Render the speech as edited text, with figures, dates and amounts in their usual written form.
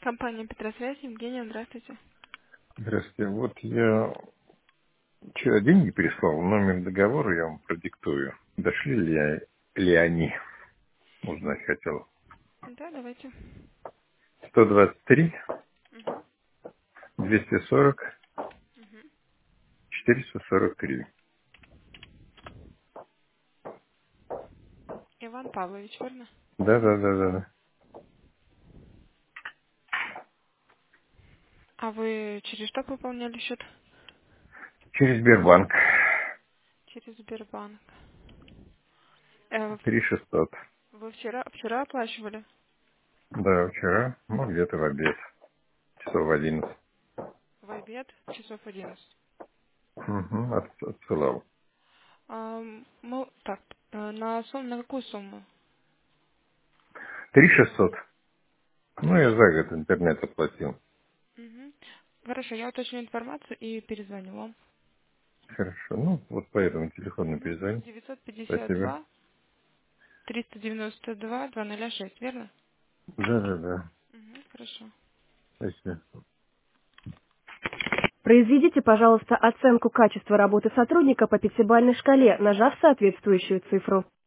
Компания Петросвязь, Евгения, здравствуйте. Здравствуйте. Вот я вчера деньги переслал, номер договора я вам продиктую. Дошли ли они? Узнать хотел. Да, давайте. 123, Мгм. 240, 443. Иван Павлович, верно? Да. А вы через что пополняли счет? Через Сбербанк. Через Сбербанк. Э, 3600. Вы вчера оплачивали? Да, вчера, где-то в обед. Часов в 11. В обед, часов 11. Угу, отсылал. Так, на какую сумму? 3600. Ну, я за год интернет оплатил. Мгм. Хорошо, я уточню информацию и перезвоню вам. Хорошо. Ну, вот по этому телефону Мгм. перезвоню. Спасибо. 952 392 206, верно? Да. Мгм. Хорошо. Спасибо. Произведите, пожалуйста, оценку качества работы сотрудника по пятибалльной шкале, нажав соответствующую цифру.